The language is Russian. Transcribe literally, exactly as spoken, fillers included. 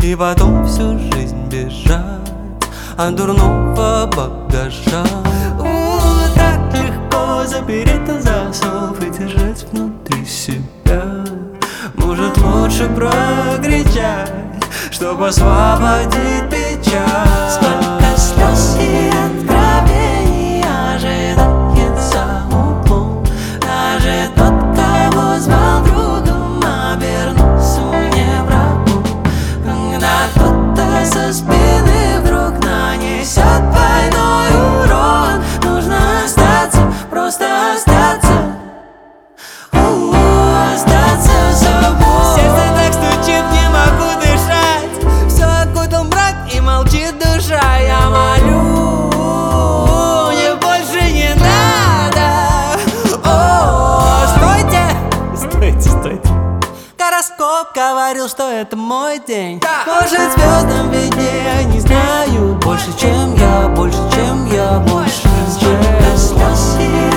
и потом всю жизнь бежать от дурного багажа. О, так легко запереть на засов и держать внутри себя. Может, лучше прокричать, чтобы освободить печаль. Сколько слез и откровений ожидает за углом. Даже тот, кого звал другом, обернулся мне врагом. Когда кто-то со спины вдруг нанесет двойной урон, нужно остаться, просто остаться. Остаться собой. Сердце так стучит, не могу дышать. Все окутал мрак и молчит душа. Я молю, мне больше не надо. О, стойте! Стойте, стойте. Гороскоп говорил, что это мой день. Может, звездам виднее, не знаю. Больше, чем я, больше, чем я, больше, чем